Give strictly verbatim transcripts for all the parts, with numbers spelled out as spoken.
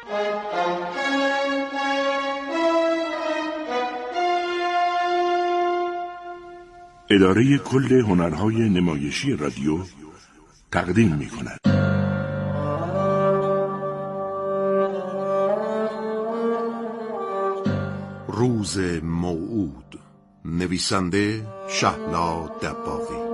اداره کل هنرهای نمایشی رادیو تقدیم می کند. روز موعود، نویسنده شهلا دباغی.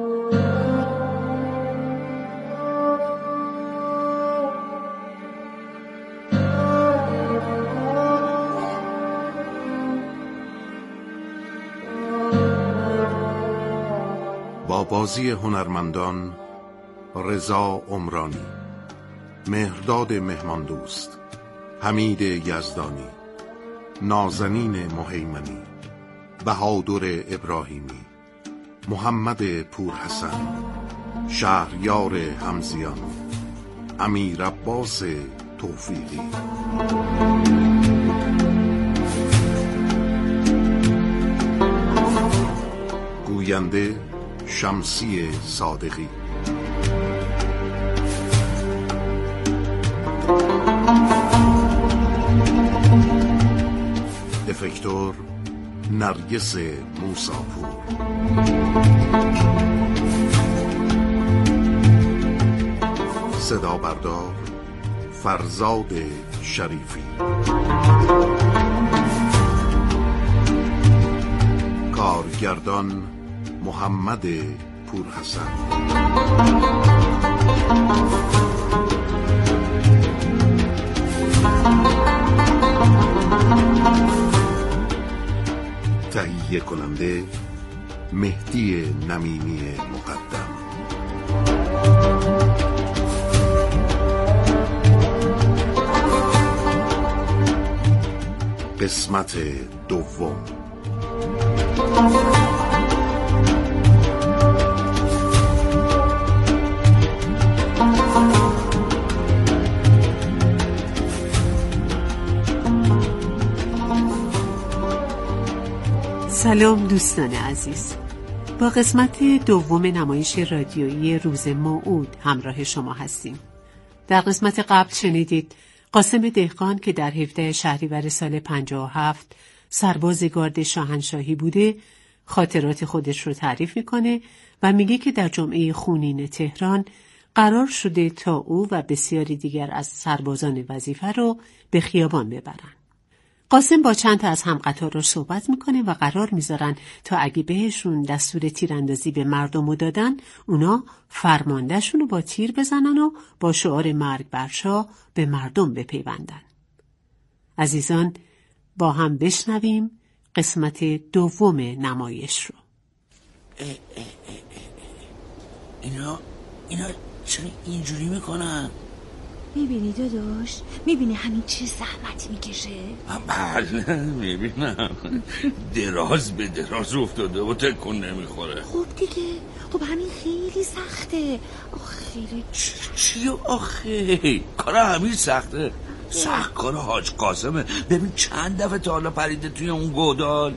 با بازی هنرمندان رضا عمرانی، مهرداد مهماندوست، حمید یزدانی، نازنین مهیمنی، بهادر ابراهیمی، محمد پورحسن، شهریار حمزیان، امیر عباس توفیقی. گوینده شمسی صادقی. افکتور نرگس موساپور. صدا بردار فرزاد شریفی. کارگردان محمد پورحسن. تهیه کننده مهدی نمیمی مقدم. قسمت دوم. سلام دوستان عزیز، با قسمت دوم نمایش رادیویی روز موعود همراه شما هستیم. در قسمت قبل شنیدید قاسم دهقان که در هفدهم شهریور سال پنجاه و هفت سرباز گارد شاهنشاهی بوده خاطرات خودش رو تعریف میکنه و میگه که در جمعه خونین تهران قرار شده تا او و بسیاری دیگر از سربازان وظیفه رو به خیابان ببرن. قاسم با چند تا از همقطارا صحبت میکنه و قرار میذارن تا اگه بهشون دستور تیراندازی به مردم دادن اونا فرماندهشون رو با تیر بزنن و با شعار مرگ بر شاه به مردم بپیوندن. عزیزان با هم بشنویم قسمت دوم نمایش رو. اه اه اه اه. اینا اینا چرا اینجوری میکنن؟ میبینی داداش؟ میبینی همین چه زحمتی میکشه؟ بله میبینم. دراز به دراز افتاده و تکون نمیخوره. خب دیگه، خب همین خیلی سخته. آخه چی آخه؟ کار همین سخته؟ سخت کار حاج قاسمه. ببین چند دفعه تا حالا پریده توی اون گودال.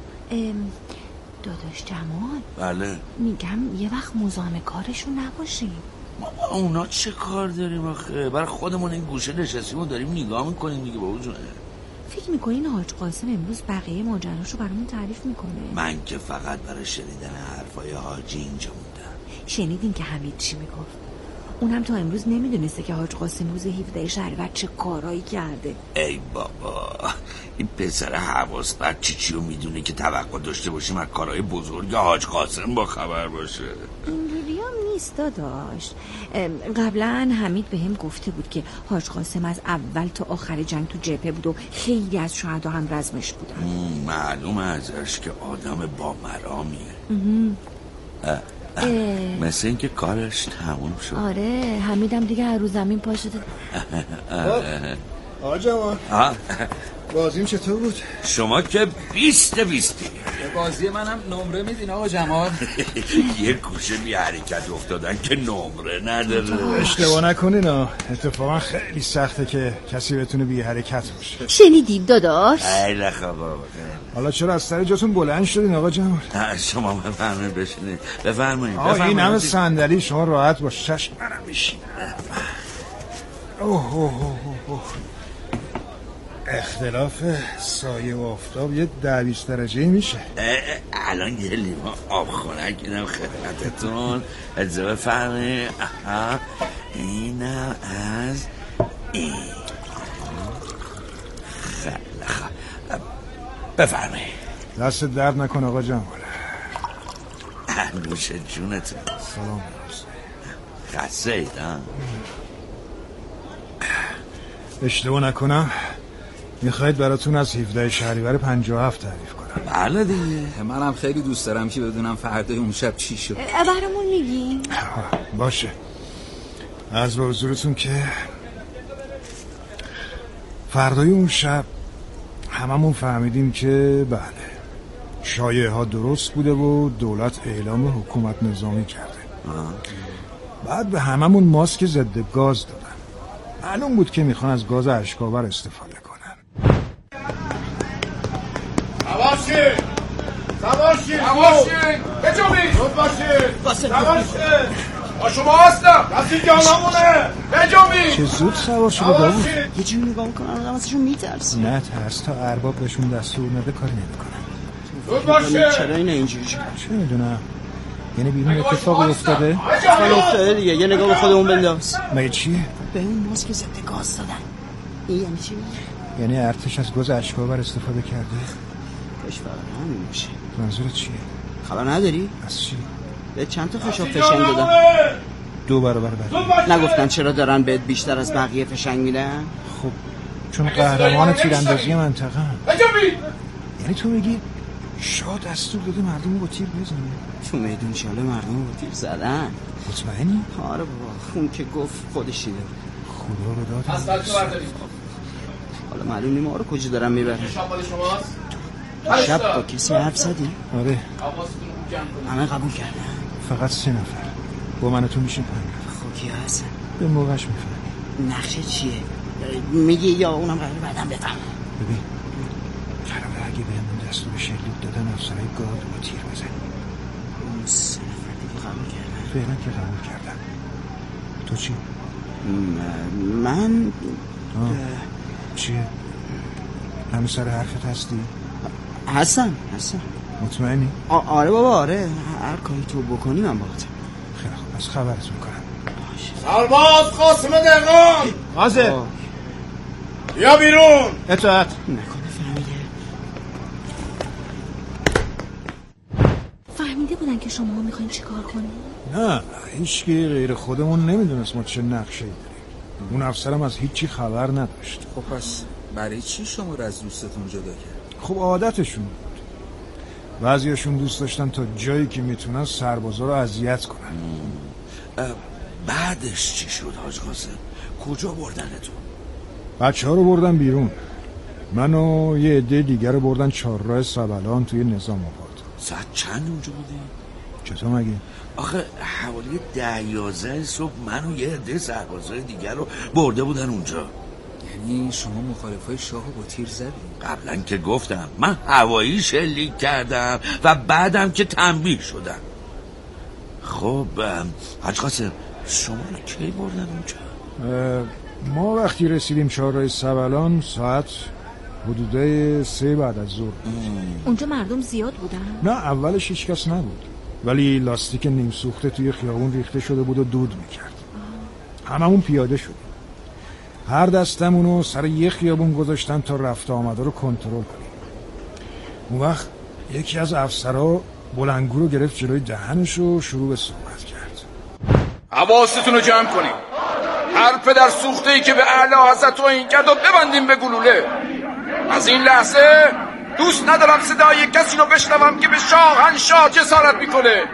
داداش جمال. بله میگم یه وقت مزاحم کارشون نباشیم. ما اونا چه کار داریم آخه؟ برای خودمون این گوشه نشستیم و داریم نگاه میکنیم دیگه. بابا جونه فکر میکنین حاج قاسم امروز بقیه ماجراشو برامون تعریف میکنه؟ من که فقط برای شنیدن حرفای حاجی اینجا موندم. شنیدین که حمید چی میگفت؟ اونم تا امروز نمیدونسته که حاج قاسم روز هفدهم شهریور چه کارایی کرده. ای بابا، این پسر حواس بد چی چی رو میدونه که توقع داشته باشیم از کارهای بزرگ حاج قاسم با خبر باشه. اینجوری هم نیست داداش. قبلا حمید به هم گفته بود که حاج قاسم از اول تا آخر جنگ تو جبهه بود و خیلی از شهدا هم رزمش بودن. معلومه ازش که آدم با مرامیه. مثل این که کارش تموم شد. آره حمیدم دیگه هر روز زمین پا شده. آقا جوان بازیم چطور بود؟ شما که بیست بیستی. بازی منم نمره میدین آقا جمال؟ یه گوشه بی حرکت افتادن که نمره نداره. اشتباه نکنین ها، اتفاقا خیلی سخته که کسی بتونه بی حرکت باشه. شنیدید داداش؟ ای خبر. حالا چرا از سر جاتون بلند شدین آقا جمال؟ شما بفرمایید بشینید. بفرمایید. آقا این همه صندلی، شما راحت باش. چشم منم میشینم. اوه اوه اوه اوه. اختلاف سایه و آفتاب یه ده بیست درجه میشه. الان یه لیوان آب خنک اینم خدمتتون. اجازه بفرمایید. آها اینم از این. خیلی خوب بفرمایید. دست درد نکن آقا جمال. نوش جونتون. سلام. خسته اید ها؟ اشتباه نکنم میخواید براتون از هفده شهریور پنجاه و هفت تعریف کنم؟ بله دیگه. منم خیلی دوست دارم که بدونم فردای اون شب چی شد. برامون میگی؟ باشه. از به حضورتون که فردای اون شب هممون فهمیدیم که بله شایعه ها درست بوده و دولت اعلام حکومت نظامی کرده. آه. بعد به هممون ماسک ضد گاز دادن. معلوم بود که میخوان از گاز اشک‌آور استفاده کنن. سواشین سواشین سواشین بجنبید زود باشید سواشین با شما هستم دستی جاممونه بجنبید. چه زود سوار شده داوود. یه جوری نگاه میکنم آدم ازشون میترسه. نه ترس تا ارباب بهشون دستور نده کاری نمیکنن. زود باشید. چرا این اینجوری شد؟ چه میدونم یعنی بیرون اتفاقی افتاده؟ اتفاقی افتاده دیگه. یه نگاه به خودمون بنداز. مگه چیه؟ به اون ماسک ضد گاز دادن. این یعنی چی؟ یعنی ارتش از گاز اشک‌آور استفاده کرده؟ کاش فقط همین باشه. منظورت چیه؟ خبر نداری؟ از چی؟ به چند تا خشاب فشنگ دادن. دو برابر بعد. نگفتن چرا دارن بهت بیشتر از بقیه فشنگ میدن؟ خب چون قهرمان تیراندازی منطقه هم. یعنی تو میگی شاه دستور داده مردم رو با تیر بزنه؟ تو میدون شاله مردم رو با تیر زدن. مطمئنی؟ آره بابا اون که گفت خودش دیده. خدا رو داد. از بچه بردارید. حالا معلوم نیم ما رو کجا دارن میبرن. شب مال شماست؟ شب با کسی حرف زدی؟ آره. همه قبول کردن. فقط سه نفر. با من و تو میشه پنج. خب کی هستن؟ به موقعش میفهمی. نقشه چیه؟ میگی یا اونم قراره بعدم بفهم. ببین قراره اگه بهمون دستور شلیک دادن افسرهای گارد با تیر بزنیم. اون سه نفر دیگه قبول کردن؟ فعلا که قبول کردن. تو چی؟ من آه. چیه؟ همه سر حرفت هستی؟ هستم هستم. مطمئنی؟ آره بابا آره. هر کاری تو بکنی من باهاتم. خیلی خوب از خبرت میکنم. سرباز قاسم دهقان حاضر. بیا بیرون. اطاعت. نکنه فهمیده. فهمیده بودن که شما میخواین چیکار کنید؟ نه هیچکی غیر خودمون نمیدونست ما چه نقشه‌ای داریم. اون افسرم از هیچی خبر نداشت. خب پس برای چی شما رو از دوستتون جدا کرد؟ خب عادتشون بود. بعضیاشون دوست داشتن تا جایی که میتونن سربازا رو اذیت کنن. بعدش چی شد حاج قاسم؟ کجا بردنتون؟ بچه ها رو بردن بیرون. من و یه عده دیگر رو بردن چهارراه سبلان توی نظام آباد. ساعت چند اونجا بودی؟ چطور مگه؟ آخه حوالی ده یازده صبح من و یه عده سربازای دیگر رو برده بودن اونجا. یعنی شما مخالفای شاه با تیر زدید؟ قبلا که گفتم من هوایی شلیک کردم و بعدم که تنبیه شدم. خب حاج قاسم شما رو کی بردن اونجا؟ ما وقتی رسیدیم چهارراه سبلان ساعت حدوده سه بعد از ظهر. اونجا مردم زیاد بودن؟ نه اولش هیچ کس نبود ولی لاستیک نیم سوخته توی خیابون ریخته شده بود و دود میکرد. هممون پیاده شدیم. هر دستمونو سر یه خیابون گذاشتن تا رفت آمده رو کنترل کنیم. اون وقت یکی از افسرها بلنگو رو گرفت جلوی دهنش و شروع به صحبت کرد. حواستون رو جمع کنیم. هر پدر سوخته ای که به اعلی حضرت توهین کرد و ببندیم به گلوله. از این لحظه دوست ندارم صدای کسی رو بشنوم که به شاهنشاه جسارت میکنه.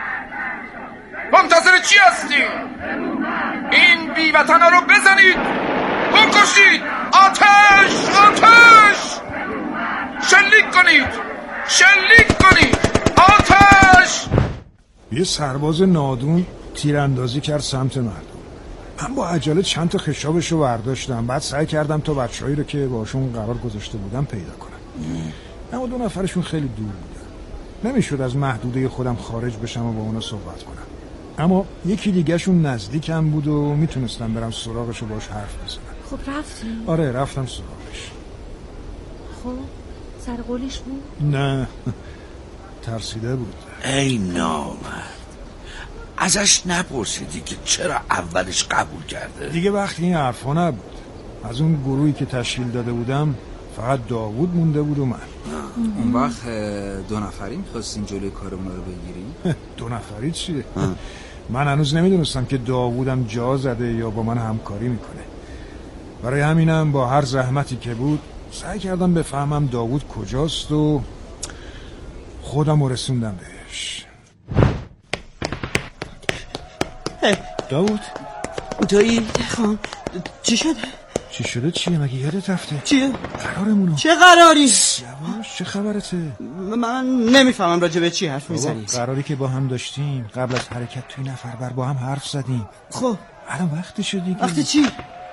منتظر چی هستی؟ این بیوطنا رو بزنید، بکشید، آتش آتش، شلیک کنید شلیک کنید، آتش. یه سرباز نادون تیراندازی کرد سمت مردم. من با عجله چند تا خشابش رو برداشتم. بعد سعی کردم تا بچه‌هایی رو که باشون قرار گذاشته بودم پیدا کنم. اما دو نفرشون خیلی دور بودن. نمیشد از محدوده خودم خارج بشم و با اونا صحبت کنم. اما یکی دیگه شون نزدیکم بود و میتونستم برم سراغش و باش حرف بزنم. خب رفتی؟ آره رفتم سراغش. خب سر قولش بود؟ نه ترسیده بود. ای نامرد، ازش نپرسیدی که چرا اولش قبول کرده؟ دیگه وقتی این حرفا نبود. از اون گروهی که تشکیل داده بودم فقط داوود مونده بود و من. اون وقت دو نفری میخواستین جلوی کارمون رو بگیریم؟ دو نفری چیه؟ من هنوز نمیدونستم که داوودم جا زده یا با من همکاری میکنه. برای همینم با هر زحمتی که بود سعی کردم بفهمم داوود کجاست و خودم رو رسوندم بهش. داوود تویی خان چی شده؟ چی شده چیه؟ مگه یادت رفته؟ چیه؟ قرارمونو. چه قراری؟ یواش، چه خبرته؟ من نمیفهمم راجع به چی حرف میزنی. قراری که با هم داشتیم قبل از حرکت توی نفر بر با هم حرف زدیم. خب الان وقتشه دیگه. وقتی چی؟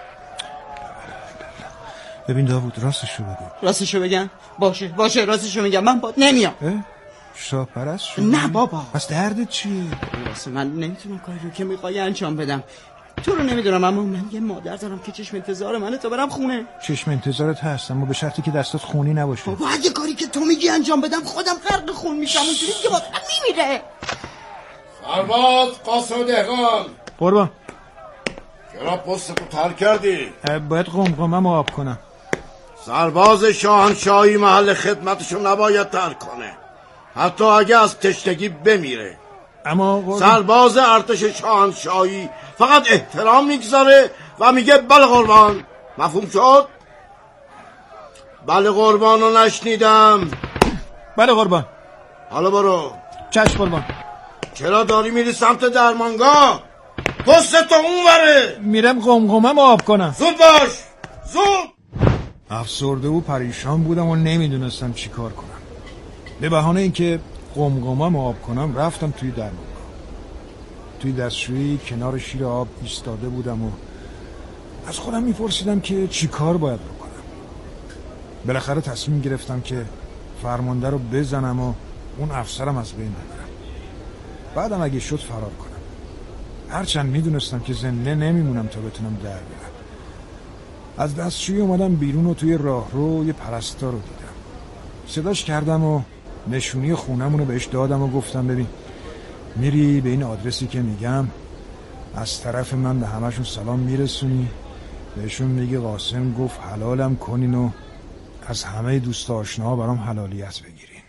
ببین داوود راستشو بگو. راستشو بگم؟ باشه باشه راستشو میگم، من باد نمیام. شاه پرست شدی؟ نه بابا. پس دردت چیه؟ واسه من نمیتونم کاری رو که میخوای انجام بدم. تو رو نمیدونم اما من یه مادر دارم که چشم انتظار منه تا برم خونه. چشم انتظارت هست اما به شرطی که دستات خونی نباشه. بابا اگه کاری که تو میگی انجام بدم خودم غرق خون میشم، اونجوری که واسه میمیره. سرباز قاسم دهقان. قربان. چرا پستتو ترک کردی؟ باید قمقمم آب کنم. سرباز شاهنشاهی محل خدمتشو نباید ترک کنه، حتی اگه از تشنگی بمیره. اما سرباز ارتش شاهنشاهی فقط احترام میگذاره و میگه بله قربان. مفهوم شد؟ بله قربان رو نشنیدم. بله قربان. حالا برو. چشم قربان. چرا داری میری سمت درمانگاه؟ پست تو اون وره. میرم قمقمم آب کنم. زود باش زود. افسرده و پریشان بودم و نمیدونستم چی کار کنم. به بهانه اینکه قمقمم آب کنم رفتم توی درمانگاه. توی دستشویی کنار شیر آب ایستاده بودم و از خودم میپرسیدم که چی کار باید بکنم. بالاخره تصمیم گرفتم که فرمانده رو بزنم و اون افسرم از بین ببرم. بعدم اگه شد فرار کنم. هرچند میدونستم که زنده نمیمونم تا بتونم در برم. از دستشویی اومدم بیرون و توی راهرو یه پرستار رو دیدم. صداش کردم و نشونی خونمونو بهش دادم و گفتم ببین میری به این آدرسی که میگم، از طرف من به همشون سلام میرسونی، بهشون میگی قاسم گفت حلالم کنین و از همه دوست آشناها برام حلالیت بگیرین.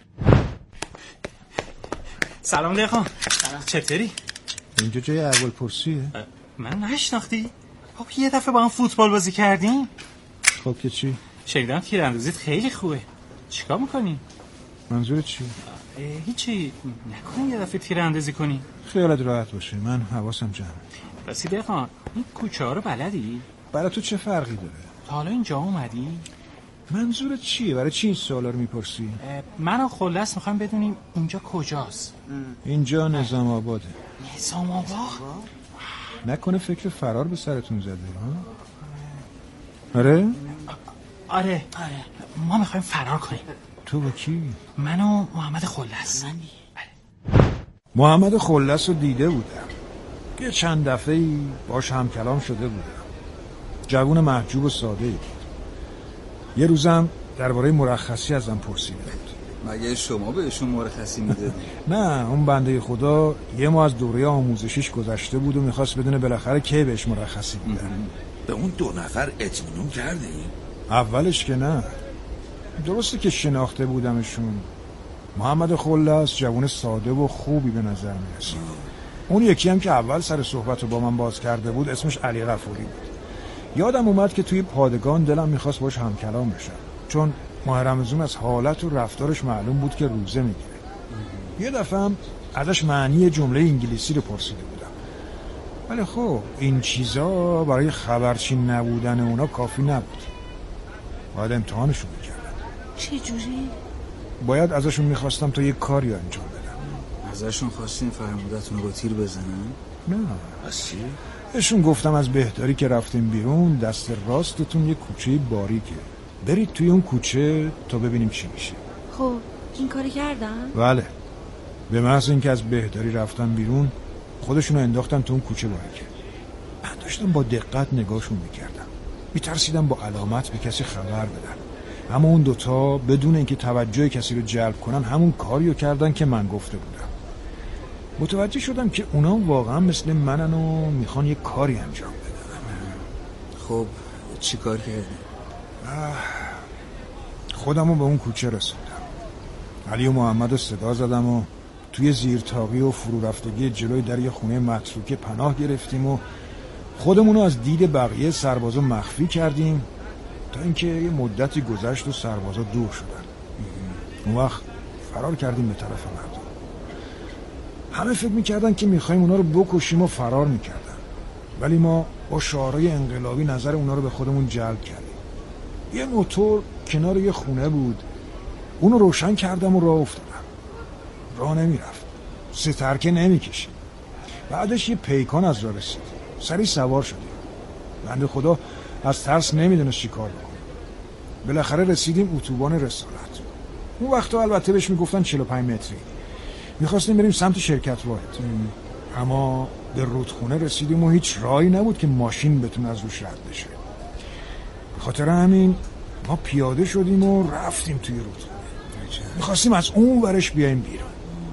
سلام دهقان. چطوری؟ اینجا جای اول پرسیه؟ من نشناختی؟ خب یه دفعه با هم فوتبال بازی کردیم. خب که چی؟ شنیدم تیراندازیت خیلی خوبه. چیکار میکنی؟ منظورت چی؟ هیچی. نکنی یه دفعه تیراندازی کنی؟ خیالت راحت باشه، من حواسم جمعه. راستی دهقان این کوچه ها رو بلدی؟ برای تو چه فرقی داره؟ تا حالا اینجا اومدی؟ منظورت چیه؟ برای چی این سوالا رو میپرسی؟ من و خلص میخوایم بدونیم اینجا کجاست. اینجا نظام آباده. نظام آباد؟ نکنه فکر فرار به سرتون زده ها؟ آره؟ آره ما میخوایم فرار کنیم. تو با کی؟ من و محمد خلص. محمد خلص رو دیده بودم، یه چند دفعه باش هم کلام شده بودم. جوون محجوب و ساده ای بود. یه روزم درباره مرخصی ازم پرسیده بود. مگه شما بهشون مرخصی میدادی؟ نه، اون بنده خدا یه ماه از دوره آموزشیش گذشته بود و میخواست بدونه بالاخره کی بهش مرخصی میدن. به اون دو نفر اطمینان کردی؟ اولش که نه، درسته که شناخته بودمشون. محمد خلص جوون ساده و خوبی به نظر میرسید. اون یکی هم که اول سر صحبت رو با من باز کرده بود اسمش علی غفوری بود. یادم اومد که توی پادگان دلم میخواست باش همکلام بشم، چون ماه رمضان از حالت و رفتارش معلوم بود که روزه میگیره. یه دفعه هم ازش معنی جمله انگلیسی رو پرسیده بودم، ولی خب این چیزا برای خبرچین نبودن اونا کافی نبود. باید امتحانشون میکردم. چه جوری؟ باید ازشون میخواستم تا یه کاری انجام بدم. ازشون خواستین فرمودتون رو با تیر بزنن؟ نه. از چی؟ بهشون گفتم از بهداری که رفتیم بیرون دست راستتون یه کوچه باریکه، برید توی اون کوچه تا ببینیم چی میشه. خب این کاری کردن؟ بله، به محض اینکه از بهداری رفتن بیرون خودشونو انداختن تو اون کوچه باریکه. من داشتم با دقت نگاهشون میکردم، میترسیدم با علامت به کسی خبر بدن. اما اون دوتا بدون اینکه توجه کسی رو جلب کنن همون کاریو کردن که من گفته بودم. متوجه شدم که اونا واقعا مثل منن و میخوان یه کاری انجام بدن. خب چی کار کردی؟ خودمو به اون کوچه رسوندم. علی و محمد رو صدا زدم و توی زیرتاقی و فرو رفتگی جلوی در یه خونه متروکه پناه گرفتیم و خودمونو از دید بقیه سربازا مخفی کردیم تا اینکه یه مدتی گذشت و سربازا دور شدن. اون وقت فرار کردیم به طرف مردم. همه فکر میکردن که میخوایم اونا رو بکشیم و فرار میکردن، ولی ما با شعارهای انقلابی نظر اونا رو به خودمون جلب کردیم. یه موتور کنار یه خونه بود، اونو روشن کردم و راه افتادم. راه نمیرفت، سترکه نمیکشید. بعدش یه پیکان از راه رسید، سریع سوار شدیم. بنده خدا از ترس نمیدونست چی کار بکنه. بالاخره رسیدیم اتوبان رسالت. اون وقتا البته بهش میگفتن چهل و پنج متری. میخواستیم بریم سمت شرکت واحد، اما به رودخونه رسیدیم و هیچ راهی نبود که ماشین بتونه از روش رد بشه. به خاطر همین ما پیاده شدیم و رفتیم توی رودخونه. میخواستیم از اون ورش بیایم بیرون.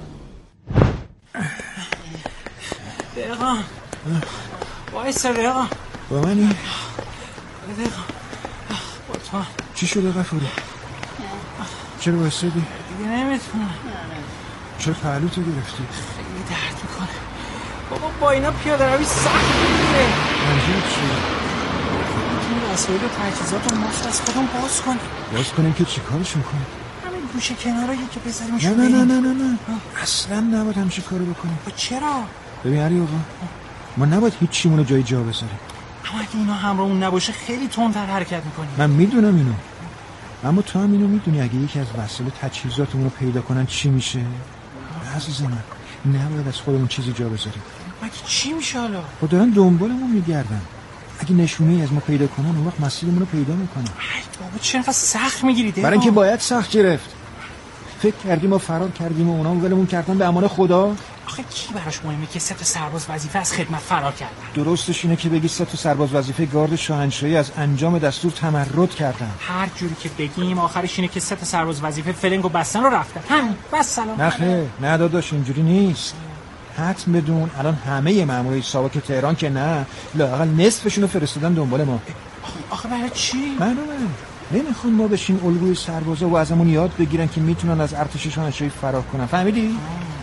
دقیقا وایسا دقیقا با منی؟ دقیقا با تو چی شده غفوری؟ چرا وایسادی؟ دیگه نمیتونم. چرا پهلوتو گرفتی؟ خیلی درد میکنه بابا، با اینا پیاده روی سخت میگیره. منظور چیه؟ این وسایل و تجهیزات رو مفت از خودم باز کنیم. باز کنیم که چی کارش میکنیم؟ همین گوشه کنارایی که بذاریمش نه نه نه نه نه نه اصلا نباید همچه کارو بکنیم. چرا؟ ببین علی آقا، ما نباید هیچ چیمونو جای جا بذاریم. اما اگه اینا همراهمون نباشه خیلی تندتر حرکت میکنیم. من میدونم اینو، اما تو هم اینو میدونی اگه یکی از وسایل تجهیزاتمون رو پیدا کنن چی میشه؟ عزیز من نباید از خودمون چیزی جا بذاریم. مگه چی میشه حالا؟ خب دارن دنبالمون میگردن. اگه نشونه‌ای از ما پیدا کنن اون وقت مسیرمون رو پیدا میکنن. ای بابا چرا انقدر سخت میگیری؟ برای اینکه باید سخت گرفت. فکر کردیم ما فرار کردیم و اونا ولمون کردن به امان خدا. آخه کی براش مهمه که سه تا سرباز وظیفه از خدمت فرار کردن؟ درستش اینه که بگی سه تا سرباز وظیفه گارد شاهنشاهی از انجام دستور تمرد کردن. هر جوری که بگیم آخرش اینه که سه تا سرباز وظیفه فلنگو بستن رو رفتن. همین بس سلام. نه خیر، نه داداش اینجوری نیست. حتم بدون الان همه مامورای ساواک تهران که نه، لااقل نصفشون رو فرستادن دنبال ما. آخه برای چی؟ معلومه نمیخوان ما بشین الگوی سربازا و ازمون یاد بگیرن که میتونن از ارتش شاهنشاهی فرار کنن. فهمیدی؟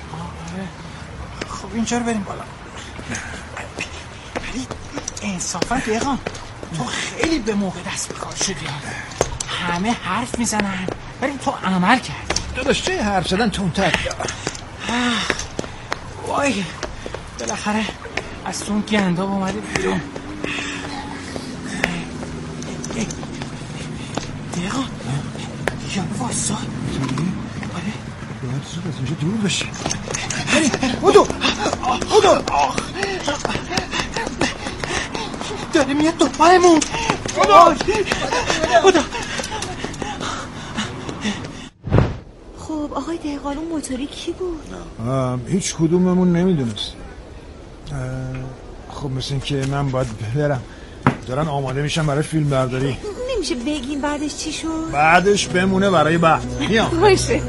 خب اینجا رو بریم بالا. ولی انصافا دقیقا تو خیلی به موقع دست بکار شدی. همه حرف میزنن ولی تو عمل کردی. داداش چه حرف زدن تونتر؟ وای بالاخره از اون گنداب اومده بیرون. دقیقا یعنی واسا آره باید زود از اینجا دور بشه. هری بودو بودو داره میاد دنبالمون. بودو خب آقای دهقان اون موتوری کی بود؟ هیچ کدوممون نمیدونست. خب مثل این که من باید برم، دارن آماده میشن برای فیلم برداری. نمیشه بگیم بعدش چی شد؟ بعدش بمونه برای بعد. میام باشه.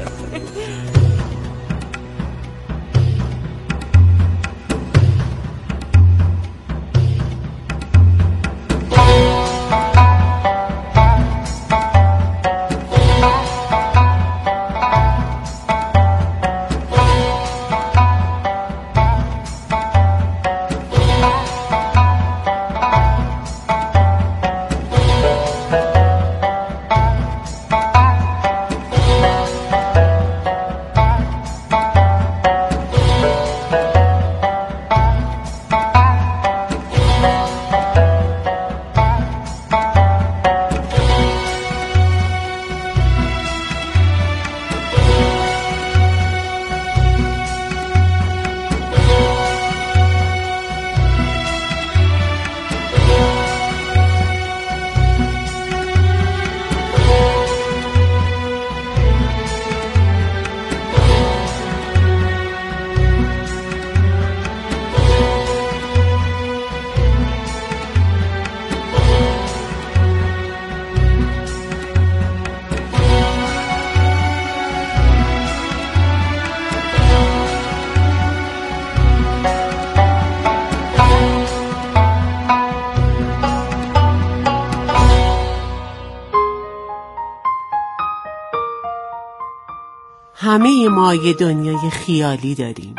همه ما یه دنیای خیالی داریم.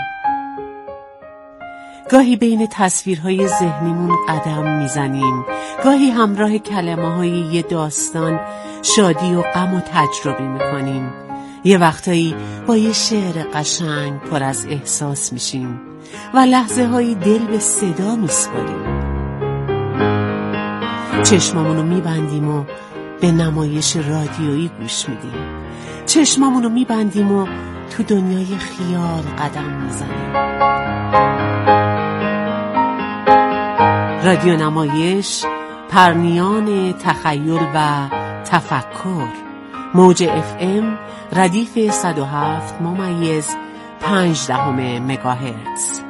گاهی بین تصویرهای ذهنیمون قدم میزنیم، گاهی همراه کلمه‌های یه داستان شادی و غم و تجربه میکنیم. یه وقتایی با یه شعر قشنگ پر از احساس میشیم و لحظه هایی دل به صدا میسپاریم. چشمامونو میبندیم و به نمایش رادیویی گوش میدیم. چشمامونو میبندیم و تو دنیای خیال قدم میزنیم. رادیو نمایش، پرنیان تخیل و تفکر. موج اف ام ردیف صد و هفت ممیز پنج دهم مگاهرتز.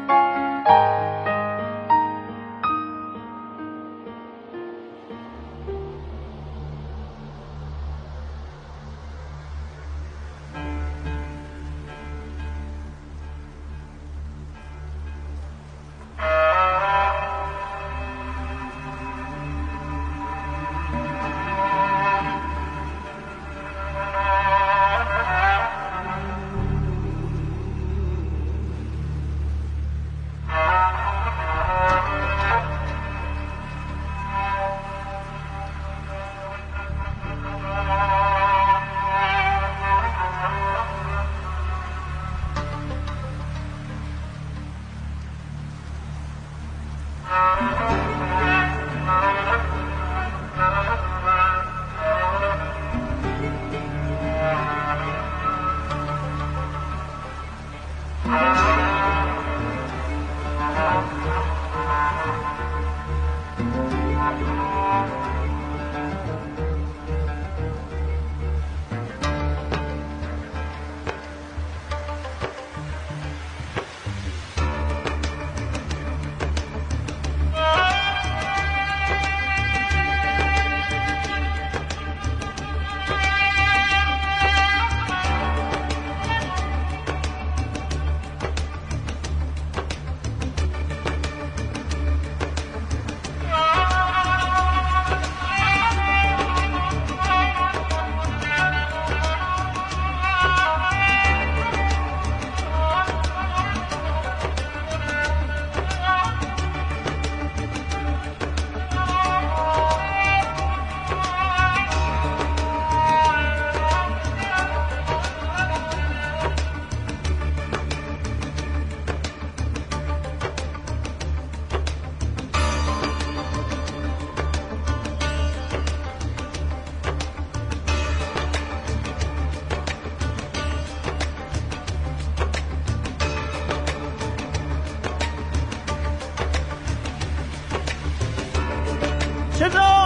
چه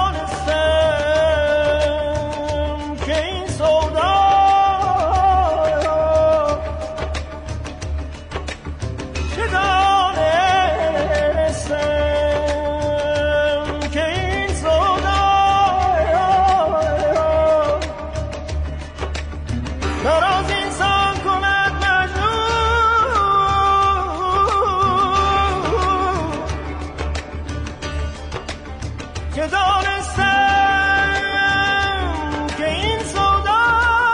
دانستم که این سودا چه دانستم که این سودا نراز انسان کند مجنون که دانستم که این سودا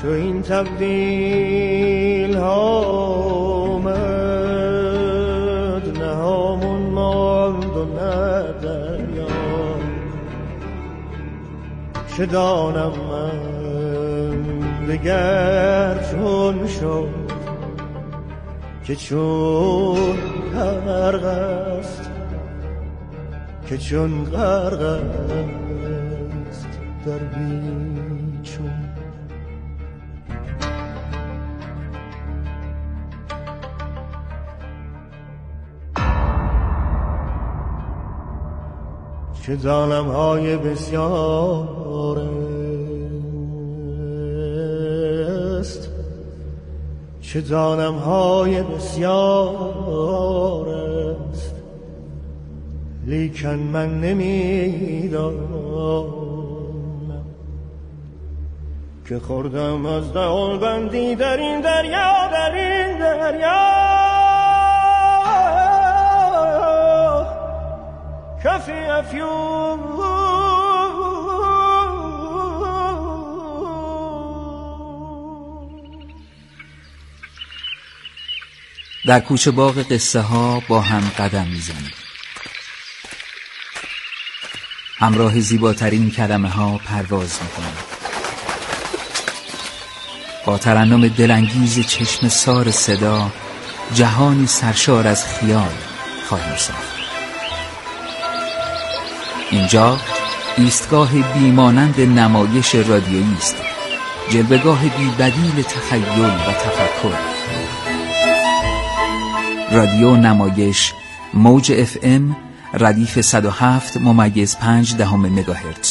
تو این تبدیل ها آمد، نه همون ماند و نه دریا. چه دانم من دگر چون شد که چون غرق است، که چون غرق است در بیچون. چه ظالم های بسیار است، چه ظالم های بسیار است، لیکن من نمیدانم که خوردم از دهان بندی در این دریا، در این دریا. کفی افیون در کوچه باغ قصه ها با هم قدم میزنیم، همراه زیباترین کلمه ها پرواز میکنیم، با ترنم دلانگیز چشم سار صدا جهانی سرشار از خیال خواهیم ساخت. اینجا ایستگاه بیمانند نمایش رادیویی است، جلوه‌گاه بی بدیل تخیل و تفکر. رادیو نمایش موج اف ام ردیف صد و هفت ممیز پنج دهم مگاهرتز.